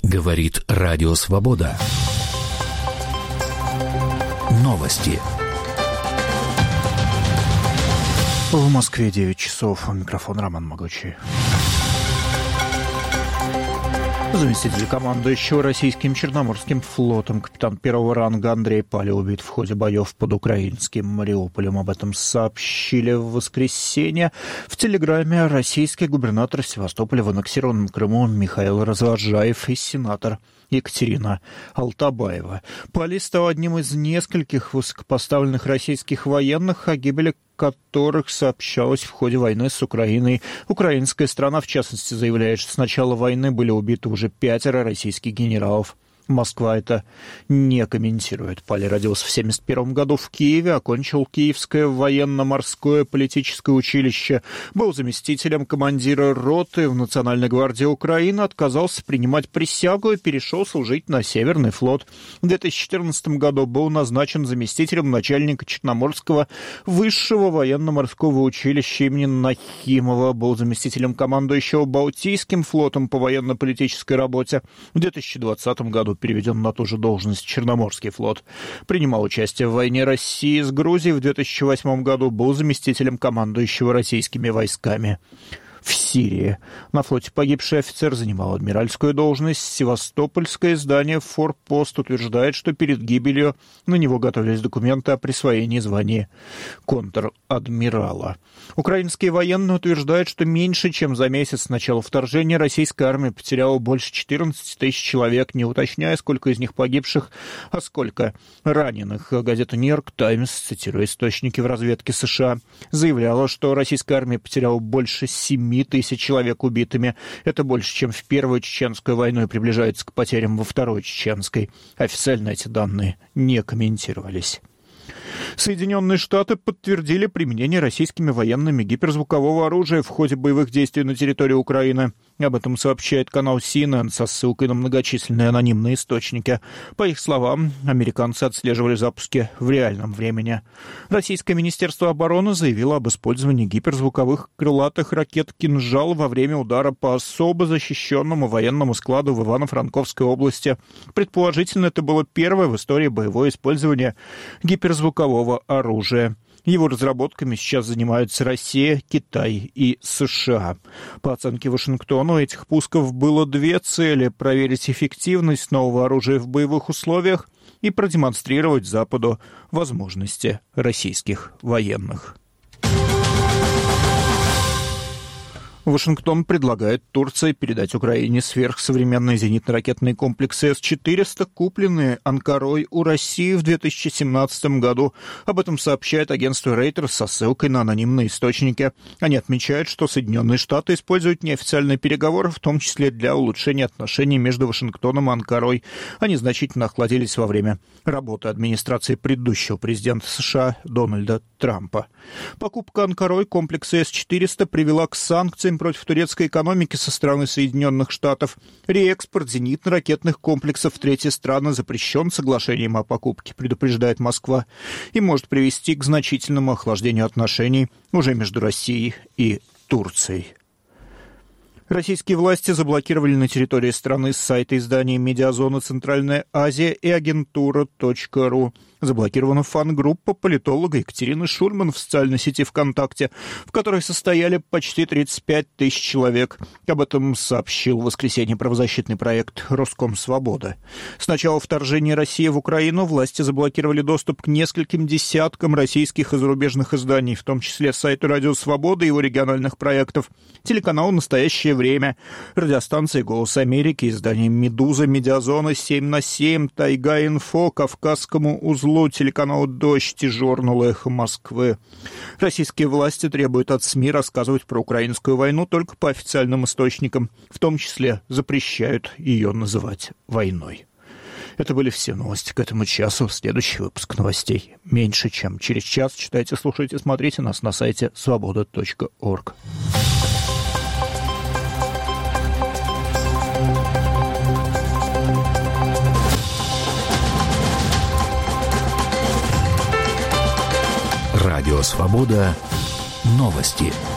Говорит Радио Свобода. Новости. В Москве 9 часов. Микрофон Роман Могучий. Заместитель командующего российским Черноморским флотом капитан первого ранга Андрей Паля убит в ходе боев под украинским Мариуполем. Об этом сообщили в воскресенье. В Телеграме российский губернатор Севастополя в аннексированном Крыму Михаил Развозжаев и сенатор Екатерина Алтабаева. Палий стал одним из нескольких высокопоставленных российских военных, о гибели которых сообщалось в ходе войны с Украиной. Украинская страна, в частности, заявляет, что с начала войны были убиты уже 5 российских генералов. Москва это не комментирует. Палий родился в 1971 году в Киеве, окончил Киевское военно-морское политическое училище, был заместителем командира роты в Национальной гвардии Украины, отказался принимать присягу и перешел служить на Северный флот. В 2014 году был назначен заместителем начальника Черноморского высшего военно-морского училища имени Нахимова, был заместителем командующего Балтийским флотом по военно-политической работе. В 2020 году переведен на ту же должность Черноморский флот. Принимал участие в войне России с Грузией. В 2008 году был заместителем командующего российскими войсками в Сирии. На флоте погибший офицер занимал адмиральскую должность. Севастопольское издание «Форпост» утверждает, что перед гибелью на него готовились документы о присвоении звания контр-адмирала. Украинские военные утверждают, что меньше чем за месяц с начала вторжения российская армия потеряла больше 14 тысяч человек, не уточняя, сколько из них погибших, а сколько раненых. Газета «Нью-Йорк Таймс», цитируя источники в разведке США, заявляла, что российская армия потеряла больше 7 тысяч человек убитыми. Это больше, чем в Первую Чеченскую войну, и приближается к потерям во Второй Чеченской. Официально эти данные не комментировались. Соединенные Штаты подтвердили применение российскими военными гиперзвукового оружия в ходе боевых действий на территории Украины. Об этом сообщает канал CNN со ссылкой на многочисленные анонимные источники. По их словам, американцы отслеживали запуски в реальном времени. Российское Министерство обороны заявило об использовании гиперзвуковых крылатых ракет «Кинжал» во время удара по особо защищенному военному складу в Ивано-Франковской области. Предположительно, это было первое в истории боевое использование гиперзвукового оружия. Его разработками сейчас занимаются Россия, Китай и США. По оценке Вашингтона, у этих пусков было 2 цели: проверить эффективность нового оружия в боевых условиях и продемонстрировать Западу возможности российских военных. Вашингтон предлагает Турции передать Украине сверхсовременные зенитно-ракетные комплексы С-400, купленные Анкарой у России в 2017 году. Об этом сообщает агентство Reuters со ссылкой на анонимные источники. Они отмечают, что Соединенные Штаты используют неофициальные переговоры, в том числе для улучшения отношений между Вашингтоном и Анкарой. Они значительно охладились во время работы администрации предыдущего президента США Дональда Трампа. Покупка Анкарой комплекса С-400 привела к санкциям против турецкой экономики со стороны Соединенных Штатов. Реэкспорт зенитно-ракетных комплексов в третьи страны запрещен соглашением о покупке, предупреждает Москва, и может привести к значительному охлаждению отношений уже между Россией и Турцией. Российские власти заблокировали на территории страны сайты издания «Медиазона Центральная Азия» и агентура.ру. Заблокирована фан-группа политолога Екатерины Шульман в социальной сети ВКонтакте, в которой состояли почти 35 тысяч человек. Об этом сообщил в воскресенье правозащитный проект «Роскомсвобода». С начала вторжения России в Украину власти заблокировали доступ к нескольким десяткам российских и зарубежных изданий, в том числе сайту «Радио Свобода» и его региональных проектов, телеканалу «Настоящее время», радиостанции «Голос Америки», изданиям «Медуза», «Медиазона», «7/7», «Тайга-Инфо», «Кавказскому узлу», телеканалу «Дождь» и журналу «Эхо Москвы». Российские власти требуют от СМИ рассказывать про украинскую войну только по официальным источникам, в том числе запрещают ее называть войной. Это были все новости к этому часу. Следующий выпуск новостей меньше чем через час. Читайте, слушайте, смотрите нас на сайте svoboda.org. Радио Свобода. Новости.